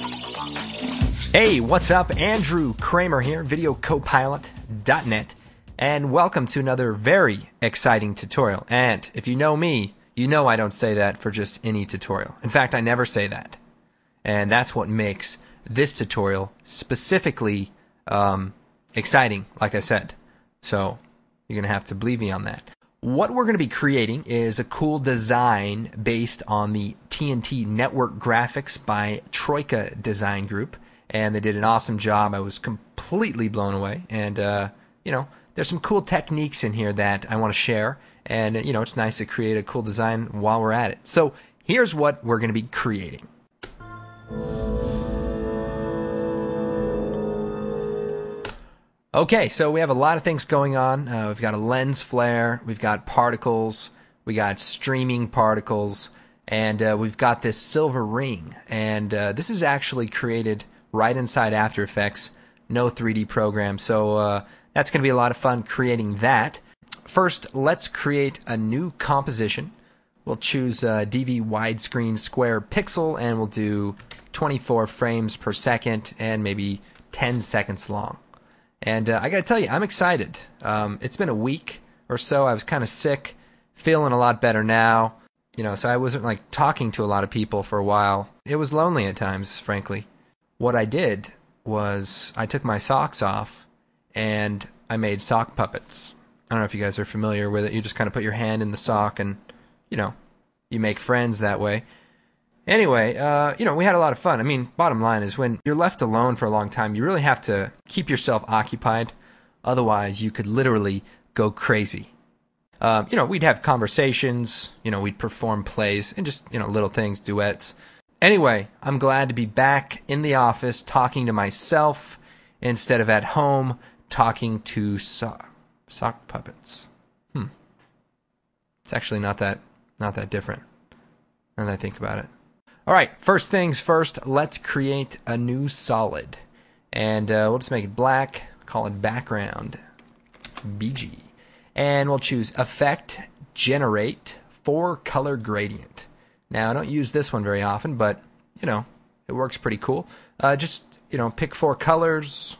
Hey, what's up? Andrew Kramer here, videocopilot.net, and welcome to another very exciting tutorial. And if you know me, you know I don't say that for just any tutorial. In fact, I never say that. And that's what makes this tutorial specifically exciting, like I said. So you're going to have to believe me on that. What we're going to be creating is a cool design based on the TNT Network graphics by Troika Design Group. And they did an awesome job. I was completely blown away. And, there's some cool techniques in here that I want to share. And, it's nice to create a cool design while we're at it. So here's what we're going to be creating. Okay, so we have a lot of things going on. We've got a lens flare. We've got particles. We got streaming particles. And we've got this silver ring. And this is actually created right inside After Effects, no 3D program. So that's going to be a lot of fun creating that. First, let's create a new composition. We'll choose DV widescreen square pixel, and we'll do 24 frames per second and maybe 10 seconds long. And I got to tell you, I'm excited. It's been a week or so. I was kind of sick, feeling a lot better now. So I wasn't like talking to a lot of people for a while. It was lonely at times, frankly. What I did was I took my socks off and I made sock puppets. I don't know if you guys are familiar with it. You just kind of put your hand in the sock and, you make friends that way. Anyway, we had a lot of fun. I mean, bottom line is when you're left alone for a long time, you really have to keep yourself occupied. Otherwise, you could literally go crazy. We'd have conversations, we'd perform plays and just, little things, duets. Anyway, I'm glad to be back in the office talking to myself instead of at home talking to sock puppets. It's actually not that different now that I think about it. All right, first things first, let's create a new solid. And we'll just make it black, call it background, BG. And we'll choose Effect, Generate, 4-Color Gradient. Now, I don't use this one very often, but, it works pretty cool. Just, pick 4 colors.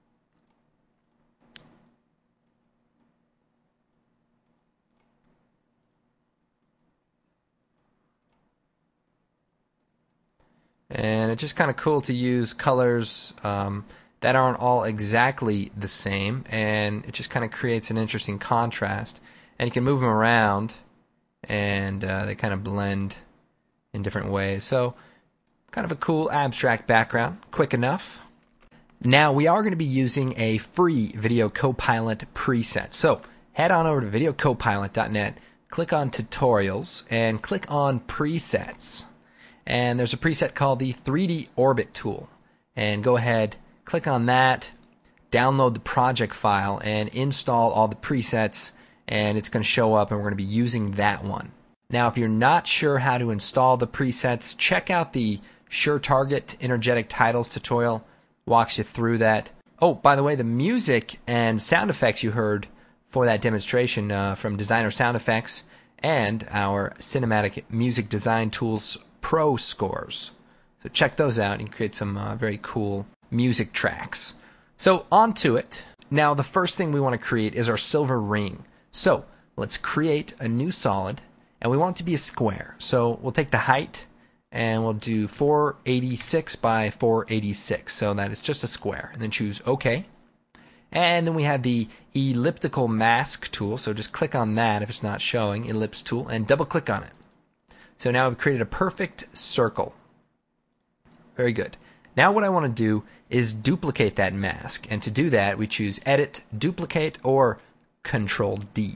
And it's just kind of cool to use colors that aren't all exactly the same, and it just kind of creates an interesting contrast. And you can move them around, and they kind of blend in different ways. So kind of a cool abstract background, quick enough. Now we are going to be using a free Video Copilot preset. So head on over to videocopilot.net, click on Tutorials, and click on Presets. And there's a preset called the 3D Orbit tool. And go ahead, click on that, download the project file, and install all the presets, and it's going to show up, and we're going to be using that one. Now, if you're not sure how to install the presets, check out the Sure Target Energetic Titles tutorial. Walks you through that. Oh, by the way, the music and sound effects you heard for that demonstration from Designer Sound Effects and our Cinematic Music Design Tools Pro scores. So check those out and create some very cool music tracks. So on to it. Now, the first thing we want to create is our silver ring. So let's create a new solid. And we want it to be a square. So we'll take the height and we'll do 486 by 486. So that is just a square. And then choose OK. And then we have the elliptical mask tool. So just click on that if it's not showing, ellipse tool, and double click on it. So now we've created a perfect circle. Very good. Now what I want to do is duplicate that mask. And to do that, we choose Edit, Duplicate, or Control D.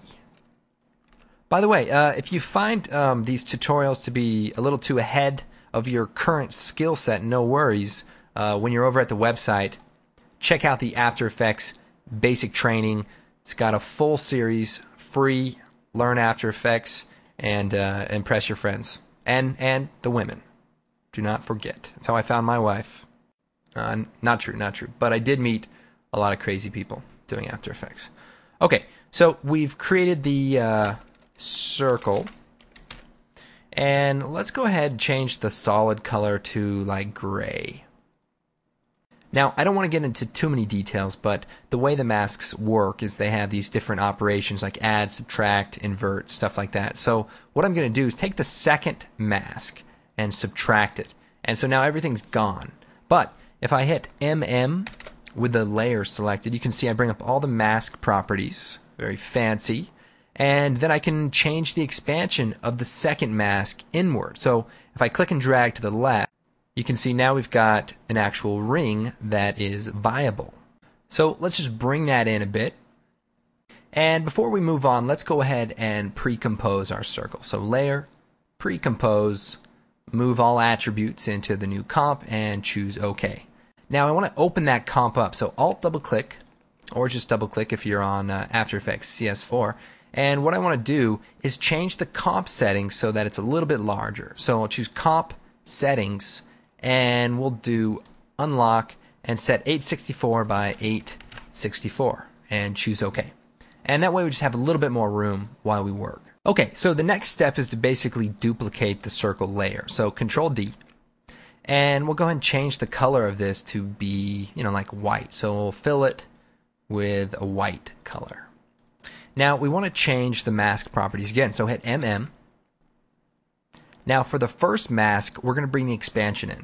By the way, if you find these tutorials to be a little too ahead of your current skill set, no worries. When you're over at the website, check out the After Effects basic training. It's got a full series, free, learn After Effects, and impress your friends. And the women. Do not forget. That's how I found my wife. Not true. But I did meet a lot of crazy people doing After Effects. Okay, so we've created the circle. And let's go ahead and change the solid color to like gray. Now, I don't want to get into too many details, but the way the masks work is they have these different operations like add, subtract, invert, stuff like that. So what I'm going to do is take the second mask and subtract it. And so now everything's gone. But if I hit MM with the layer selected, you can see I bring up all the mask properties, very fancy. And then I can change the expansion of the second mask inward. So if I click and drag to the left, you can see now we've got an actual ring that is viable. So let's just bring that in a bit. And before we move on, let's go ahead and pre-compose our circle. So layer, pre-compose, move all attributes into the new comp and choose OK. Now I want to open that comp up. So Alt double click, or just double click if you're on After Effects CS4. And what I want to do is change the comp settings so that it's a little bit larger. So I'll choose comp settings, and we'll do unlock and set 864 by 864 and choose OK. And that way we just have a little bit more room while we work. Okay, so the next step is to basically duplicate the circle layer. So Control D, and we'll go ahead and change the color of this to be, like white. So we'll fill it with a white color. Now we want to change the mask properties again. So hit MM. Now for the first mask, we're going to bring the expansion in.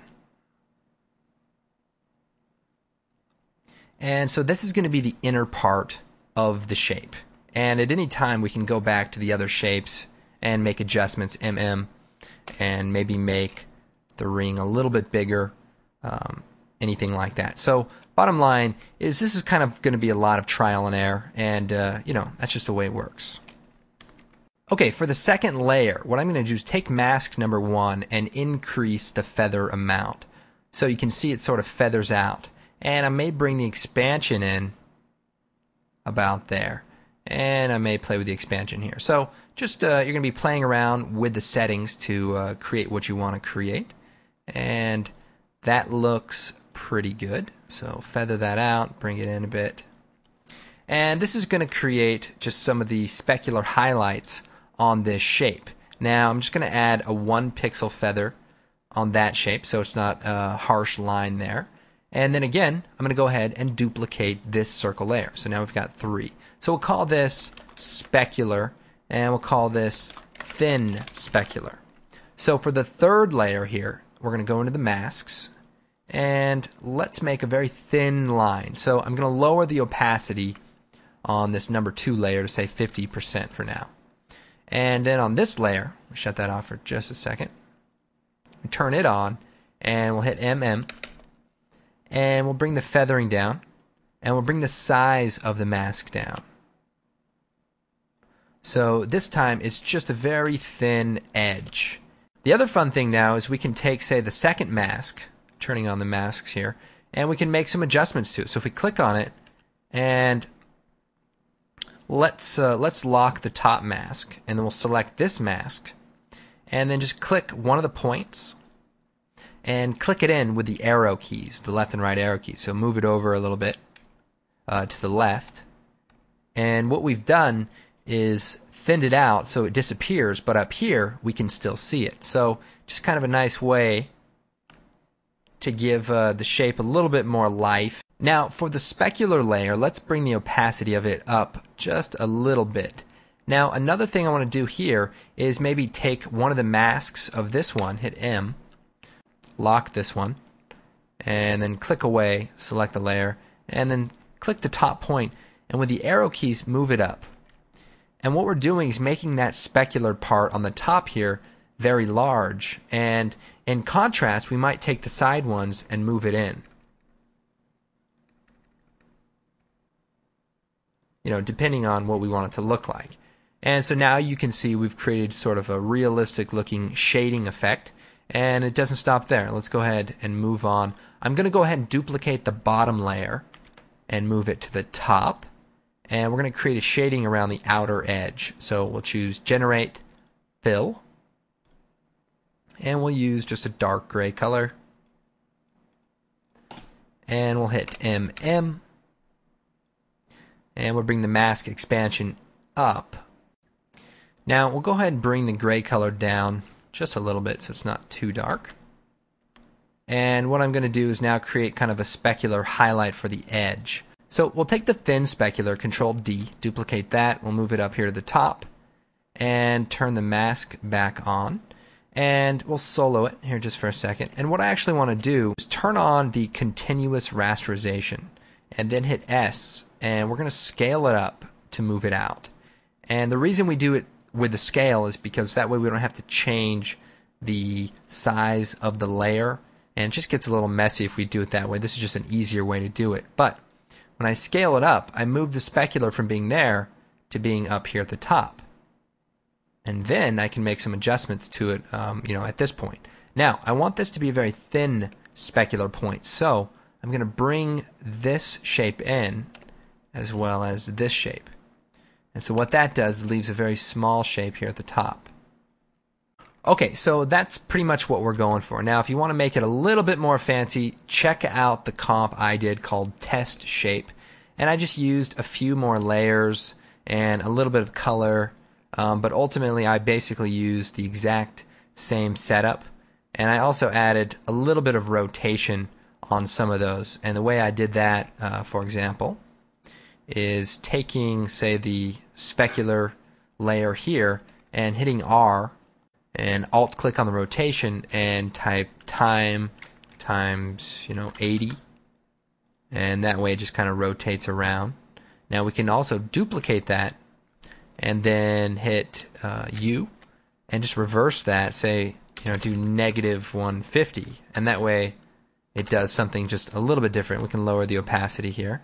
And so this is going to be the inner part of the shape. And at any time we can go back to the other shapes and make adjustments, MM, and maybe make the ring a little bit bigger, anything like that. So bottom line is this is kind of going to be a lot of trial and error, and that's just the way it works. Okay, for the second layer, what I'm going to do is take mask number 1 and increase the feather amount. So you can see it sort of feathers out. And I may bring the expansion in about there. And I may play with the expansion here. So just you're going to be playing around with the settings to create what you want to create. And that looks pretty good. So feather that out, bring it in a bit. And this is going to create just some of the specular highlights on this shape. Now I'm just going to add a 1 pixel feather on that shape so it's not a harsh line there. And then again, I'm going to go ahead and duplicate this circle layer. So now we've got 3. So we'll call this specular, and we'll call this thin specular. So for the third layer here, we're going to go into the masks, and let's make a very thin line. So I'm going to lower the opacity on this number 2 layer to say 50% for now. And then on this layer, we'll shut that off for just a second. We turn it on, and we'll hit MM. And we'll bring the feathering down, and we'll bring the size of the mask down. So this time it's just a very thin edge. The other fun thing now is we can take, say, the second mask, turning on the masks here, and we can make some adjustments to it. So if we click on it, and let's lock the top mask, and then we'll select this mask, and then just click one of the points, and click it in with the arrow keys, the left and right arrow keys. So move it over a little bit to the left. And what we've done is thinned it out so it disappears, but up here we can still see it. So just kind of a nice way to give the shape a little bit more life. Now for the specular layer, let's bring the opacity of it up just a little bit. Now another thing I want to do here is maybe take one of the masks of this one, hit M, lock this one, and then click away, select the layer, and then click the top point, and with the arrow keys move it up. And what we're doing is making that specular part on the top here very large, and in contrast we might take the side ones and move it in. Depending on what we want it to look like. And so now you can see we've created sort of a realistic looking shading effect. And it doesn't stop there. Let's go ahead and move on. I'm going to go ahead and duplicate the bottom layer and move it to the top. And we're going to create a shading around the outer edge. So we'll choose Generate Fill. And we'll use just a dark gray color. And we'll hit MM. And we'll bring the mask expansion up. Now we'll go ahead and bring the gray color down just a little bit so it's not too dark. And what I'm going to do is now create kind of a specular highlight for the edge. So we'll take the thin specular, Control D, duplicate that, we'll move it up here to the top, and turn the mask back on. And we'll solo it here just for a second. And what I actually want to do is turn on the continuous rasterization, and then hit S, and we're going to scale it up to move it out. And the reason we do it with the scale is because that way we don't have to change the size of the layer, and it just gets a little messy if we do it that way. This is just an easier way to do it. But when I scale it up, I move the specular from being there to being up here at the top. And then I can make some adjustments to it, at this point. Now, I want this to be a very thin specular point, so I'm going to bring this shape in as well as this shape. And so what that does is leaves a very small shape here at the top. Okay, so that's pretty much what we're going for. Now, if you want to make it a little bit more fancy, check out the comp I did called Test Shape. And I just used a few more layers and a little bit of color. But ultimately, I basically used the exact same setup. And I also added a little bit of rotation on some of those. And the way I did that, for example, is taking, say, the specular layer here and hitting R and Alt-click on the rotation and type time times, 80. And that way it just kind of rotates around. Now we can also duplicate that and then hit U and just reverse that, say, do -150, and that way it does something just a little bit different. We can lower the opacity here,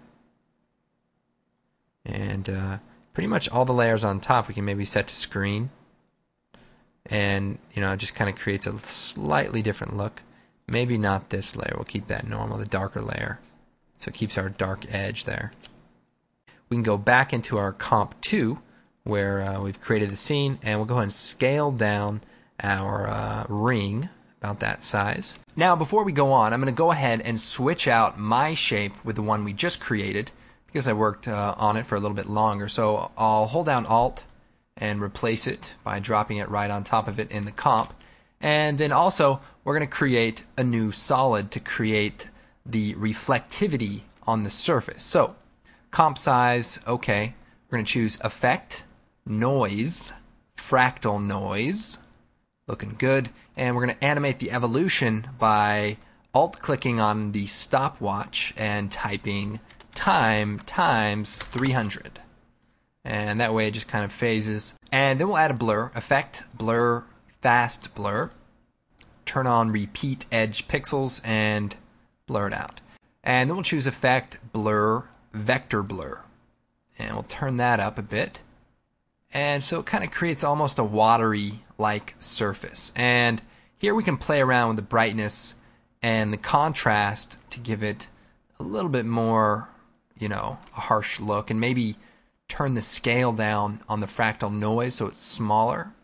and pretty much all the layers on top we can maybe set to screen, and it just kind of creates a slightly different look. Maybe not this layer, we'll keep that normal, the darker layer, so it keeps our dark edge there. We can go back into our comp 2 where we've created the scene, and we'll go ahead and scale down our ring about that size. Now, before we go on, I'm going to go ahead and switch out my shape with the one we just created because I worked on it for a little bit longer. So I'll hold down Alt and replace it by dropping it right on top of it in the comp. And then also, we're going to create a new solid to create the reflectivity on the surface. So, comp size, okay. We're going to choose Effect, Noise, Fractal Noise. Looking good. And we're going to animate the evolution by Alt-clicking on the stopwatch and typing time times 300. And that way it just kind of phases. And then we'll add a blur. Effect, Blur, Fast Blur. Turn on Repeat Edge Pixels and blur it out. And then we'll choose Effect, Blur, Vector Blur. And we'll turn that up a bit. And so it kind of creates almost a watery-like surface. And here we can play around with the brightness and the contrast to give it a little bit more, a harsh look. And maybe turn the scale down on the fractal noise so it's smaller.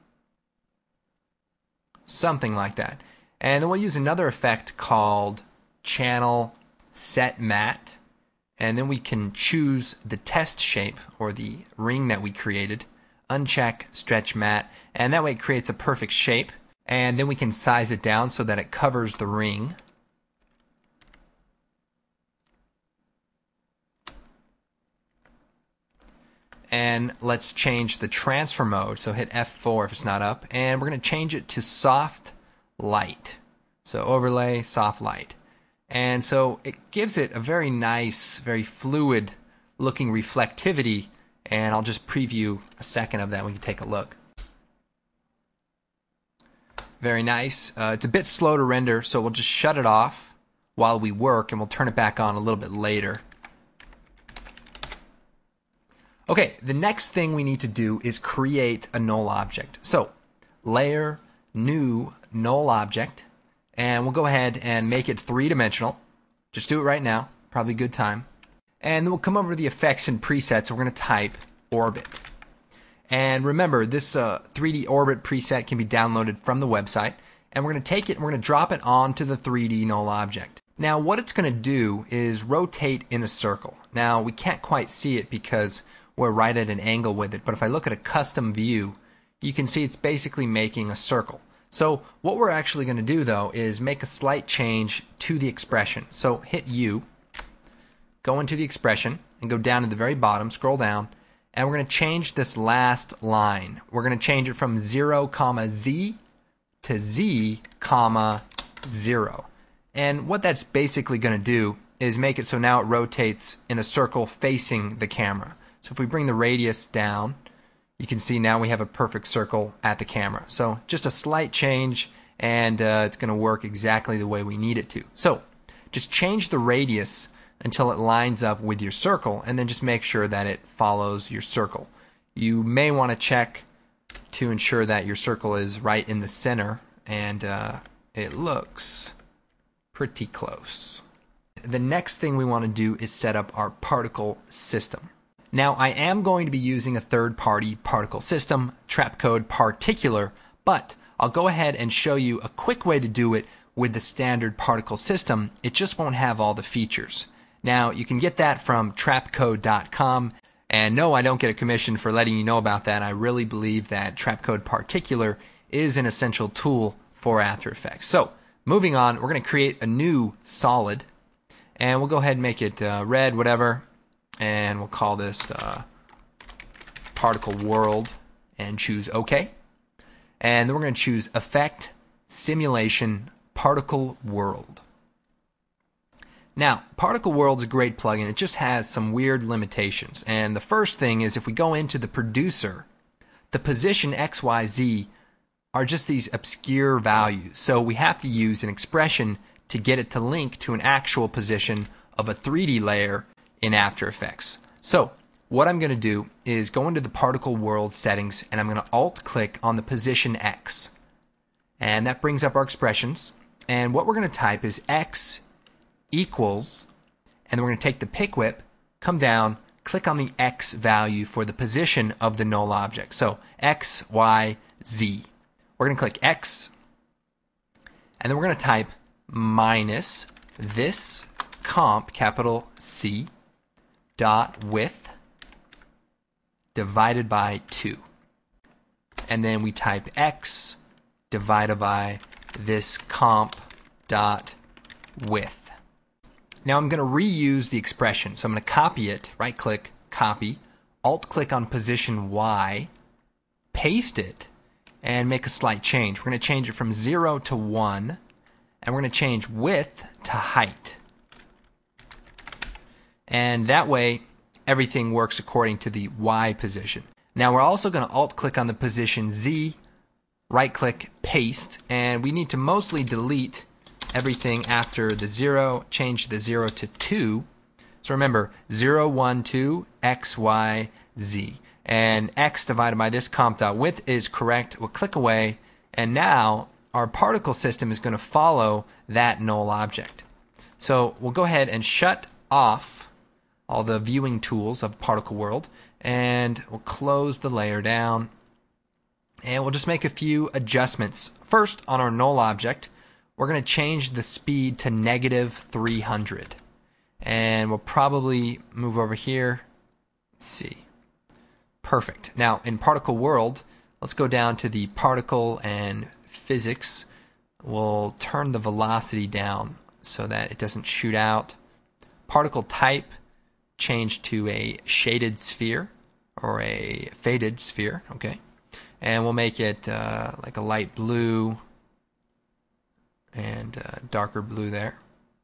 Something like that. And then we'll use another effect called Channel Set Matte. And then we can choose the test shape or the ring that we created. Uncheck Stretch Matte, and that way it creates a perfect shape. And then we can size it down so that it covers the ring. And let's change the transfer mode. So hit F4 if it's not up. And we're going to change it to Soft Light. So overlay, Soft Light. And so it gives it a very nice, very fluid looking reflectivity. And I'll just preview a second of that. We can take a look. Very nice. It's a bit slow to render, so we'll just shut it off while we work, and we'll turn it back on a little bit later. Okay, the next thing we need to do is create a null object. So, Layer, New, Null Object, and we'll go ahead and make it three-dimensional. Just do it right now. Probably a good time. And then we'll come over to the effects and presets, and we're going to type Orbit. And remember, this 3D Orbit preset can be downloaded from the website. And we're going to take it and we're going to drop it onto the 3D null object. Now, what it's going to do is rotate in a circle. Now, we can't quite see it because we're right at an angle with it. But if I look at a custom view, you can see it's basically making a circle. So what we're actually going to do though is make a slight change to the expression. So hit U, go into the expression and go down to the very bottom, scroll down, and we're going to change this last line. We're going to change it from 0, Z to Z, 0. And what that's basically going to do is make it so now it rotates in a circle facing the camera. So if we bring the radius down, you can see now we have a perfect circle at the camera. So just a slight change, and it's going to work exactly the way we need it to. So just change the radius until it lines up with your circle, and then just make sure that it follows your circle. You may want to check to ensure that your circle is right in the center, and it looks pretty close. The next thing we want to do is set up our particle system. Now, I am going to be using a third-party particle system, Trapcode Particular, but I'll go ahead and show you a quick way to do it with the standard particle system. It just won't have all the features. Now, you can get that from trapcode.com, and no, I don't get a commission for letting you know about that. I really believe that Trapcode Particular is an essential tool for After Effects. So, moving on, we're going to create a new solid, and we'll go ahead and make it red, whatever. And we'll call this Particle World and choose OK. And then we're going to choose Effect, Simulation, Particle World. Now, Particle World is a great plugin. It just has some weird limitations. And the first thing is if we go into the producer, the position X, Y, Z are just these obscure values. So we have to use an expression to get it to link to an actual position of a 3D layer in After Effects. So what I'm going to do is go into the Particle World settings, and I'm going to Alt-click on the position X. And that brings up our expressions. And what we're going to type is X equals, and then we're going to take the pick whip, come down, click on the X value for the position of the null object. So X, Y, Z. We're going to click X, and then we're going to type minus this comp, capital C, dot width divided by 2. And then we type X divided by this comp dot width. Now I'm going to reuse the expression. So I'm going to copy it, right click, copy, alt click on position Y, paste it, and make a slight change. We're going to change it from 0 to 1, and we're going to change width to height. And that way, everything works according to the Y position. Now we're also going to alt-click on the position Z, right-click, paste, and we need to mostly delete everything after the 0, change the 0 to 2. So remember, 0, 1, 2, X, Y, Z. And X divided by this comp.width is correct. We'll click away, and now our particle system is going to follow that null object. So we'll go ahead and shut off all the viewing tools of Particle World, and we'll close the layer down, and we'll just make a few adjustments. First, on our null object, we're going to change the speed to -300, and we'll probably move over here. Let's see. Perfect. Now, in Particle World, let's go down to the particle and physics. We'll turn the velocity down so that it doesn't shoot out. Particle type, change to a shaded sphere or a faded sphere, okay? And we'll make it like a light blue and darker blue there.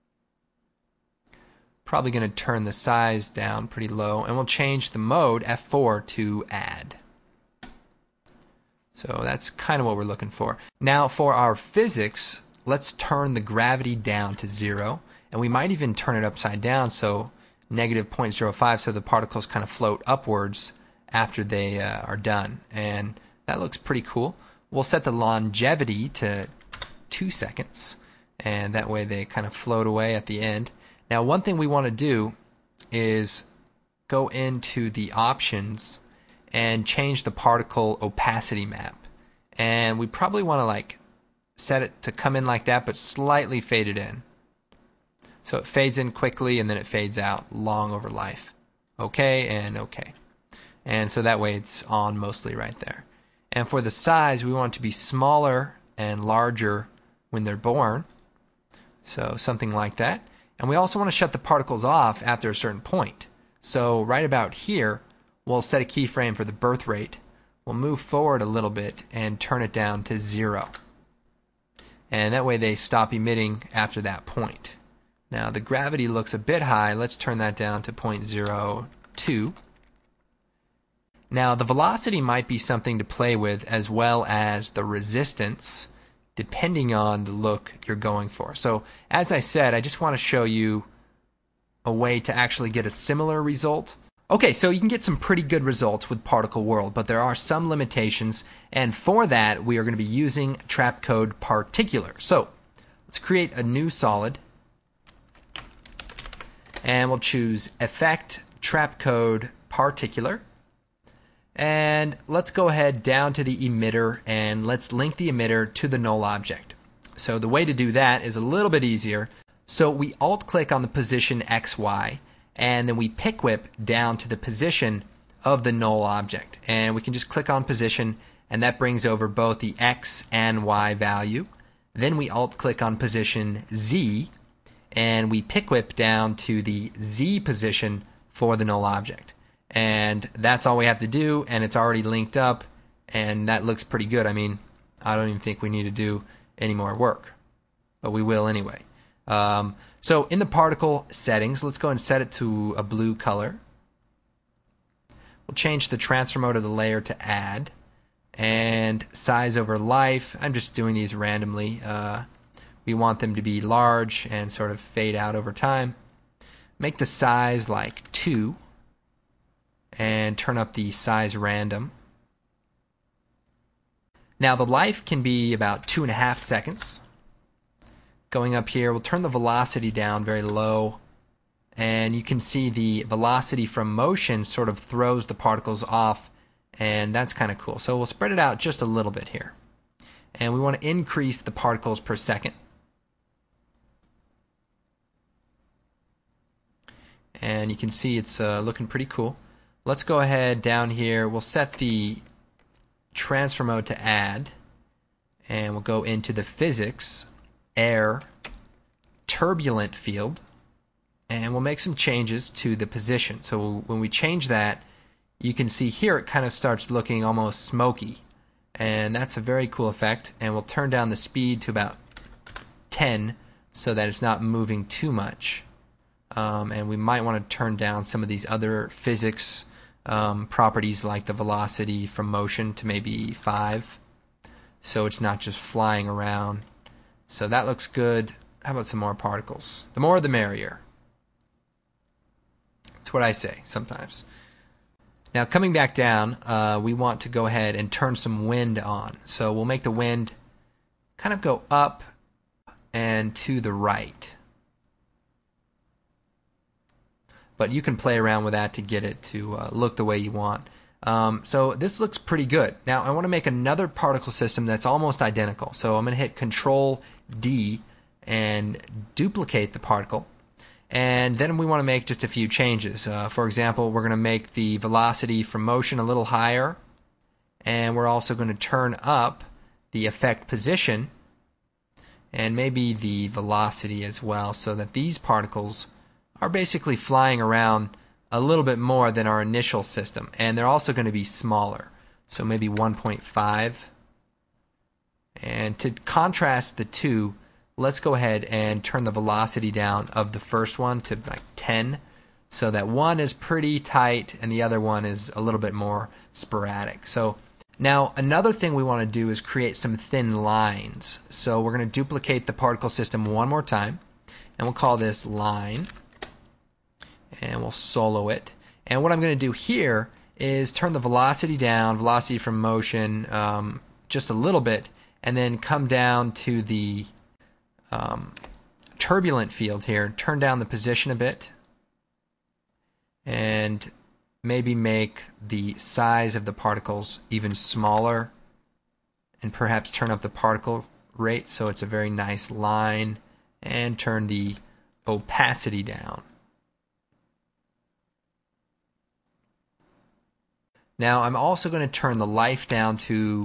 Probably going to turn the size down pretty low, and we'll change the mode F4 to add. So that's kind of what we're looking for. Now for our physics, let's turn the gravity down to 0, and we might even turn it upside down, so -0.05, so the particles kind of float upwards after they are done, and that looks pretty cool. We'll set the longevity to 2 seconds, and that way they kind of float away at the end. Now one thing we want to do is go into the options and change the particle opacity map, and we probably want to like set it to come in like that but slightly fade it in. So it fades in quickly and then it fades out long over life. Okay and okay. And so that way it's on mostly right there. And for the size, we want it to be smaller and larger when they're born. So something like that. And we also want to shut the particles off after a certain point. So right about here, we'll set a keyframe for the birth rate. We'll move forward a little bit and turn it down to 0. And that way they stop emitting after that point. Now the gravity looks a bit high. Let's turn that down to 0.02. Now the velocity might be something to play with, as well as the resistance, depending on the look you're going for. So as I said, I just want to show you a way to actually get a similar result. Okay, so you can get some pretty good results with Particle World, but there are some limitations, and for that we are going to be using Trapcode Particular. So let's create a new solid, and we'll choose Effect Trapcode Particular. And let's go ahead down to the emitter and let's link the emitter to the null object. So the way to do that is a little bit easier. So we alt click on the position XY and then we pick whip down to the position of the null object. And we can just click on position and that brings over both the X and Y value. Then we alt click on position Z and we pick whip down to the Z position for the null object. And that's all we have to do, and it's already linked up, and that looks pretty good. I mean, I don't even think we need to do any more work, but we will anyway. So in the particle settings, let's go and set it to a blue color. We'll change the transfer mode of the layer to add, and size over life. I'm just doing these randomly. We want them to be large and sort of fade out over time. Make the size like 2. And turn up the size random. Now the life can be about 2.5 seconds. Going up here, we'll turn the velocity down very low, and you can see the velocity from motion sort of throws the particles off, and that's kind of cool. So we'll spread it out just a little bit here. And we want to increase the particles per second. And you can see it's looking pretty cool. Let's go ahead down here. We'll set the transfer mode to add, and we'll go into the physics, air, turbulent field, and we'll make some changes to the position. So when we change that, you can see here it kind of starts looking almost smoky, and that's a very cool effect. And we'll turn down the speed to about 10 so that it's not moving too much. And we might want to turn down some of these other physics properties like the velocity from motion to maybe 5, so it's not just flying around. So that looks good. How about some more particles? The more the merrier. That's what I say sometimes. Now coming back down, we want to go ahead and turn some wind on. So we'll make the wind kind of go up and to the right. But you can play around with that to get it to look the way you want. So this looks pretty good. Now I want to make another particle system that's almost identical. So I'm going to hit Control D and duplicate the particle. And then we want to make just a few changes. For example, we're going to make the velocity from motion a little higher. And we're also going to turn up the effect position and maybe the velocity as well, so that these particles are basically flying around a little bit more than our initial system, and they're also going to be smaller, so maybe 1.5. And to contrast the two, let's go ahead and turn the velocity down of the first one to like 10, so that one is pretty tight and the other one is a little bit more sporadic. So now another thing we want to do is create some thin lines. So we're going to duplicate the particle system one more time, and we'll call this line. And we'll solo it. And what I'm going to do here is turn the velocity down, velocity from motion, just a little bit, and then come down to the turbulent field here, turn down the position a bit, and maybe make the size of the particles even smaller, and perhaps turn up the particle rate so it's a very nice line, and turn the opacity down. Now I'm also going to turn the life down to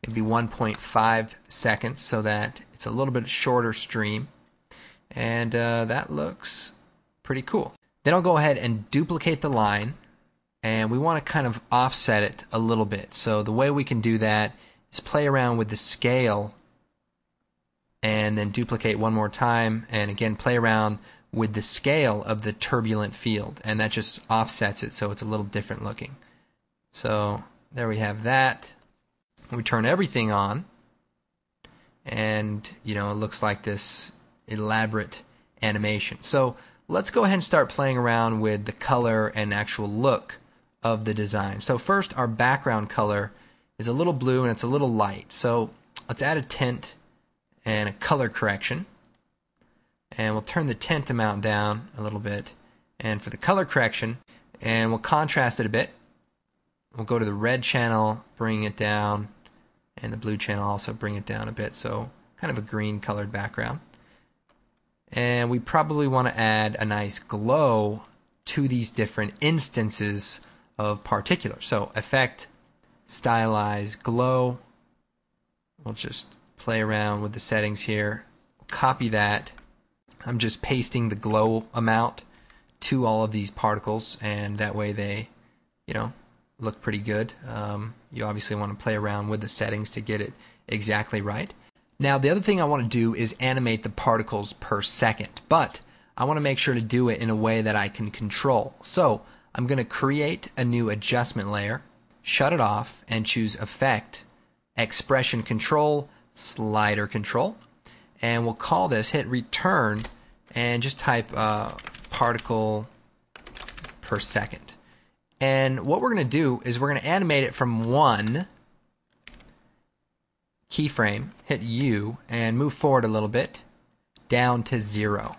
It'd be 1.5 seconds so that it's a little bit shorter stream. And that looks pretty cool. Then I'll go ahead and duplicate the line, and we want to kind of offset it a little bit. So the way we can do that is play around with the scale and then duplicate one more time, and again play around with the scale of the turbulent field, and that just offsets it so it's a little different looking. So there we have that. We turn everything on, and it looks like this elaborate animation. So let's go ahead and start playing around with the color and actual look of the design. So first, our background color is a little blue and it's a little light. So let's add a tint and a color correction. And we'll turn the tint amount down a little bit. And for the color correction, and we'll contrast it a bit. We'll go to the red channel, bring it down, and the blue channel also bring it down a bit. So kind of a green colored background. And we probably want to add a nice glow to these different instances of particulars. So effect, stylize, glow. We'll just play around with the settings here. Copy that. I'm just pasting the glow amount to all of these particles, and that way they, look pretty good. You obviously want to play around with the settings to get it exactly right. Now, the other thing I want to do is animate the particles per second, but I want to make sure to do it in a way that I can control. So I'm going to create a new adjustment layer, shut it off, and choose Effect, Expression Control, Slider Control, and we'll call this, hit Return, and just type particle per second. And what we're going to do is we're going to animate it from 1 keyframe, hit U, and move forward a little bit, down to 0.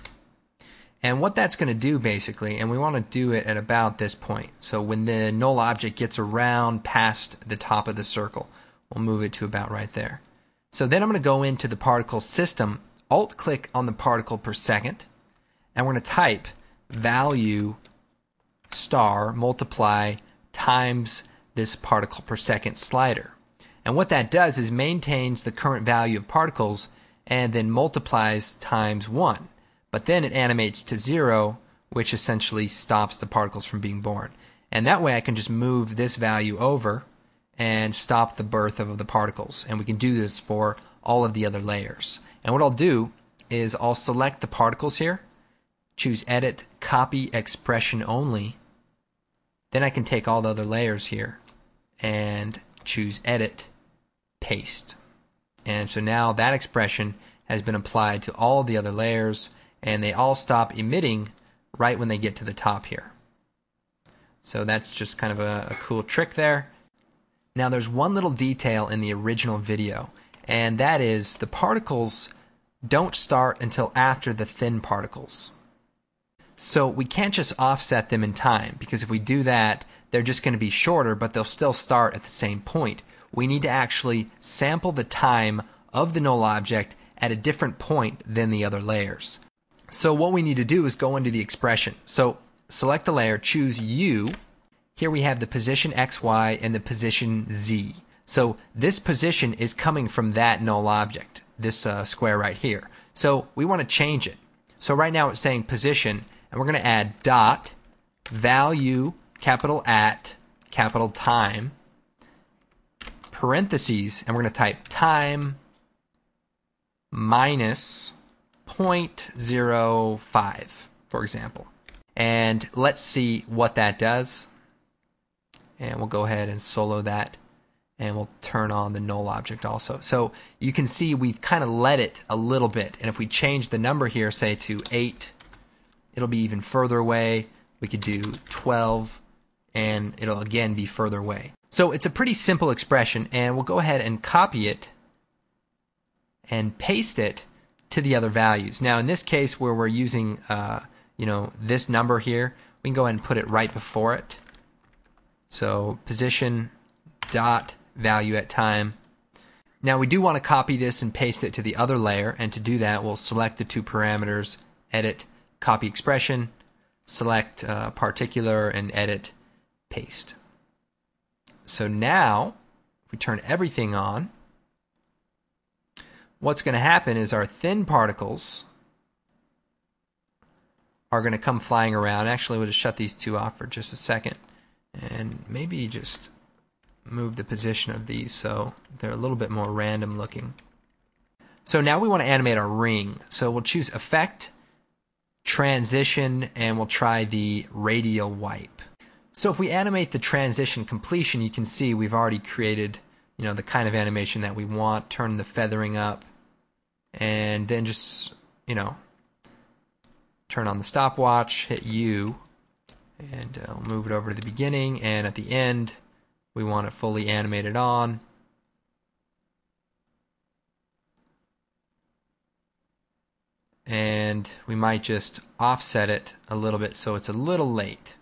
And what that's going to do basically, and we want to do it at about this point. So when the null object gets around past the top of the circle, we'll move it to about right there. So then I'm going to go into the particle system, alt-click on the particle per second, and we're going to type value star multiply times this particle per second slider. And what that does is maintains the current value of particles and then multiplies times 1. But then it animates to 0, which essentially stops the particles from being born. And that way I can just move this value over and stop the birth of the particles. And we can do this for all of the other layers. And what I'll do is I'll select the particles here, choose Edit, Copy Expression Only. Then I can take all the other layers here and choose Edit, Paste. And so now that expression has been applied to all the other layers, and they all stop emitting right when they get to the top here. So that's just kind of a cool trick there. Now there's one little detail in the original video, and that is the particles don't start until after the thin particles. So we can't just offset them in time, because if we do that, they're just going to be shorter, but they'll still start at the same point. We need to actually sample the time of the null object at a different point than the other layers. So what we need to do is go into the expression. So select the layer, choose U. Here we have the position XY and the position Z. So this position is coming from that null object, this square right here. So we want to change it. So right now it's saying position, and we're going to add dot value capital at capital time parentheses, and we're going to type time minus 0.05, for example. And let's see what that does. And we'll go ahead and solo that, and we'll turn on the null object also. So you can see we've kind of let it a little bit. And if we change the number here, say to 8, it'll be even further away. We could do 12, and it'll again be further away. So it's a pretty simple expression, and we'll go ahead and copy it and paste it to the other values. Now in this case where we're using this number here, we can go ahead and put it right before it. So position dot value at time. Now we do want to copy this and paste it to the other layer, and to do that we'll select the two parameters, edit, copy expression, select particular, and edit, paste. So now If we turn everything on, what's going to happen is our thin particles are going to come flying around. Actually, we'll just shut these two off for just a second and maybe just move the position of these so they're a little bit more random looking. So now we want to animate our ring. So we'll choose Effect, Transition, and we'll try the Radial Wipe. So if we animate the transition completion, you can see we've already created, the kind of animation that we want. Turn the feathering up, and then just, turn on the stopwatch, hit U, and we'll move it over to the beginning, and at the end, we want it fully animated on. And we might just offset it a little bit so it's a little late.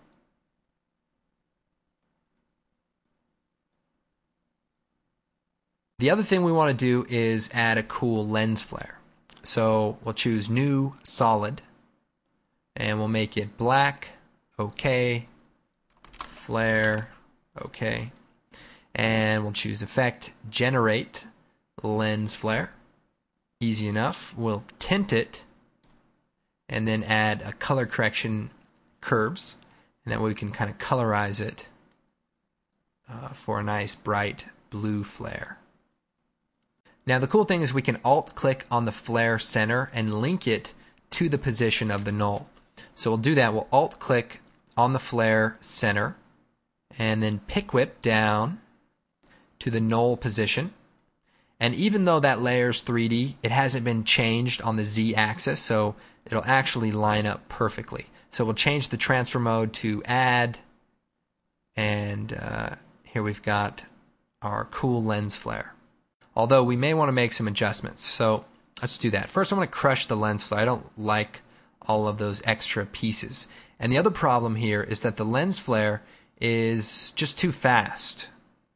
The other thing we want to do is add a cool lens flare. So we'll choose New Solid, and we'll make it black, OK, flare, OK. And we'll choose Effect, Generate, Lens Flare. Easy enough. We'll tint it, and then add a color correction curves, and that way we can kind of colorize it for a nice bright blue flare. Now the cool thing is we can alt-click on the flare center and link it to the position of the null. So we'll do that. We'll alt-click on the flare center and then pick whip down to the null position. And even though that layer's 3D, it hasn't been changed on the Z-axis, so it'll actually line up perfectly. So we'll change the transfer mode to Add, and here we've got our cool lens flare. Although we may want to make some adjustments, so let's do that. First, I'm going to crush the lens flare. I don't like all of those extra pieces. And the other problem here is that the lens flare is just too fast.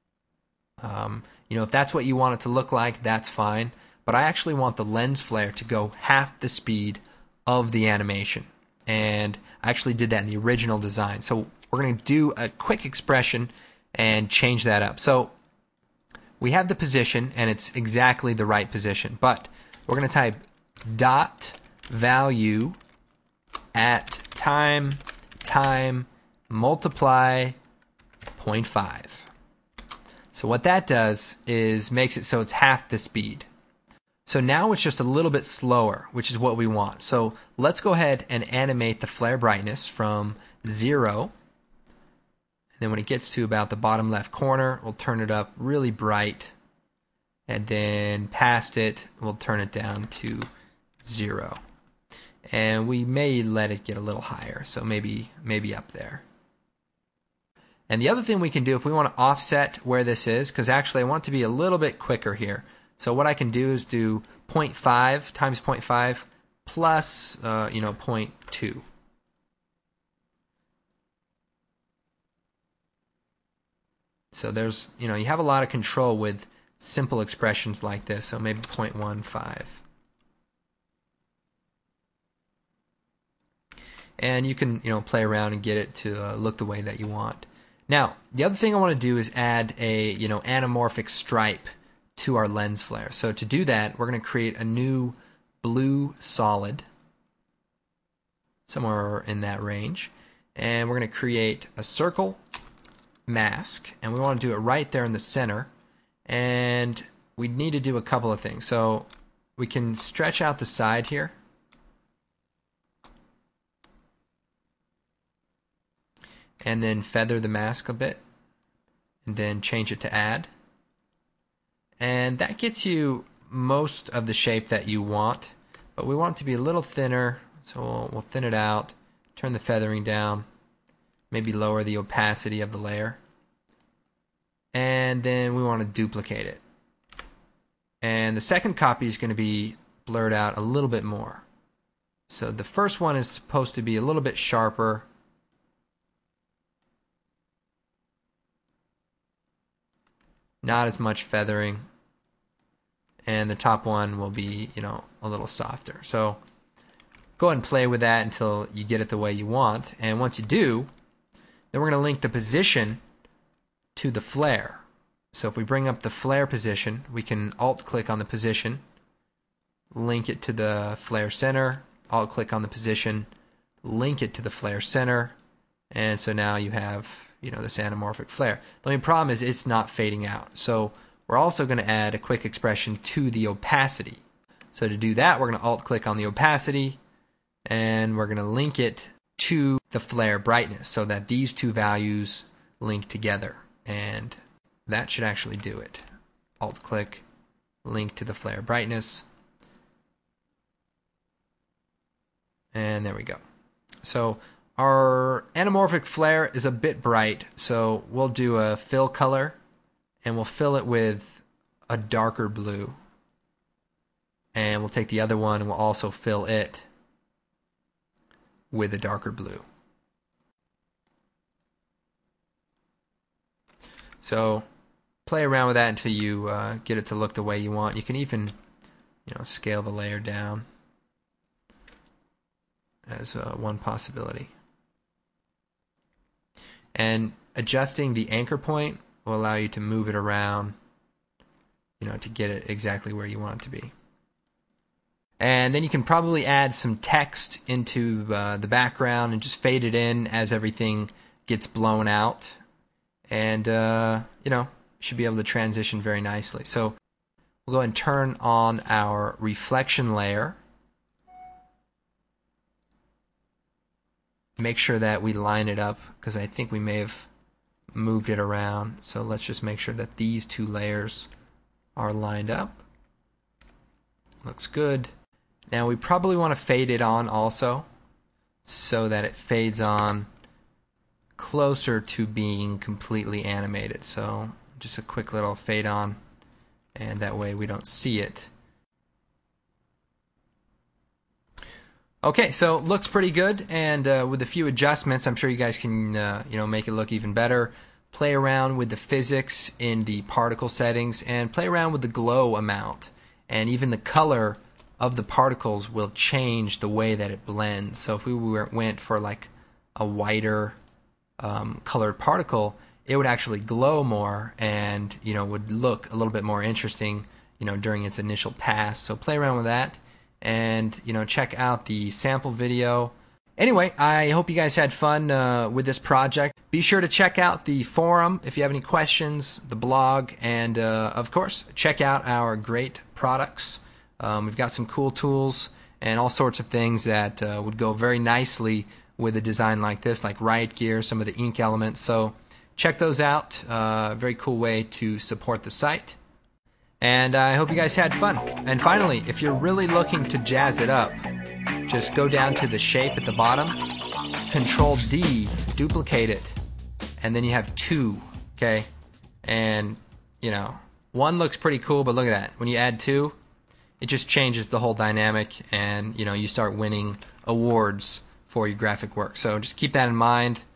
If that's what you want it to look like, that's fine. But I actually want the lens flare to go half the speed of the animation. And I actually did that in the original design. So we're going to do a quick expression and change that up. So we have the position, and it's exactly the right position. But we're going to type dot value at time multiply 0.5. So what that does is makes it so it's half the speed. So now it's just a little bit slower, which is what we want. So let's go ahead and animate the flare brightness from 0. And then when it gets to about the bottom left corner, we'll turn it up really bright. And then past it, we'll turn it down to 0. And we may let it get a little higher, so maybe up there. And the other thing we can do, if we want to offset where this is, because actually I want to be a little bit quicker here. So what I can do is do 0.5 times 0.5 plus, 0.2. So there's, you have a lot of control with simple expressions like this. So maybe 0.15. And you can, play around and get it to look the way that you want. Now, the other thing I want to do is add a, anamorphic stripe to our lens flare. So to do that, we're going to create a new blue solid, somewhere in that range. And we're going to create a circle mask, and we want to do it right there in the center. And we need to do a couple of things. So we can stretch out the side here. And then feather the mask a bit, and then change it to add. And that gets you most of the shape that you want, but we want it to be a little thinner, so we'll thin it out, turn the feathering down, maybe lower the opacity of the layer. And then we want to duplicate it. And the second copy is going to be blurred out a little bit more. So the first one is supposed to be a little bit sharper. Not as much feathering, and the top one will be, a little softer. So go ahead and play with that until you get it the way you want. And once you do, then we're going to link the position to the flare. So if we bring up the flare position, we can alt-click on the position, link it to the flare center, alt-click on the position, link it to the flare center, and so now you have, this anamorphic flare. The only problem is it's not fading out. So we're also going to add a quick expression to the opacity. So to do that, we're going to alt-click on the opacity, and we're going to link it to the flare brightness so that these two values link together. And that should actually do it. Alt-click, link to the flare brightness. And there we go. So our anamorphic flare is a bit bright, so we'll do a fill color, and we'll fill it with a darker blue. And we'll take the other one and we'll also fill it with a darker blue. So play around with that until you get it to look the way you want. You can even, scale the layer down as one possibility. And adjusting the anchor point will allow you to move it around, to get it exactly where you want it to be. And then you can probably add some text into the background and just fade it in as everything gets blown out. And, should be able to transition very nicely. So we'll go ahead and turn on our reflection layer. Make sure that we line it up, because I think we may have moved it around. So let's just make sure that these two layers are lined up. Looks good. Now we probably want to fade it on also, so that it fades on closer to being completely animated. So just a quick little fade on, and that way we don't see it. Okay, so it looks pretty good, and with a few adjustments, I'm sure you guys can make it look even better. Play around with the physics in the particle settings, and play around with the glow amount, and even the color of the particles will change the way that it blends. So if we went for like a whiter colored particle, it would actually glow more and would look a little bit more interesting during its initial pass. So play around with that, and check out the sample video. Anyway, I hope you guys had fun with this project. Be sure to check out the forum if you have any questions, the blog, and of course check out our great products. We've got some cool tools and all sorts of things that would go very nicely with a design like this, like Riot Gear, some of the ink elements. So check those out. Very cool way to support the site. And I hope you guys had fun. And finally, if you're really looking to jazz it up, just go down to the shape at the bottom, Control D, duplicate it, and then you have two, okay? And, one looks pretty cool, but look at that. When you add two, it just changes the whole dynamic, and, you start winning awards for your graphic work. So just keep that in mind.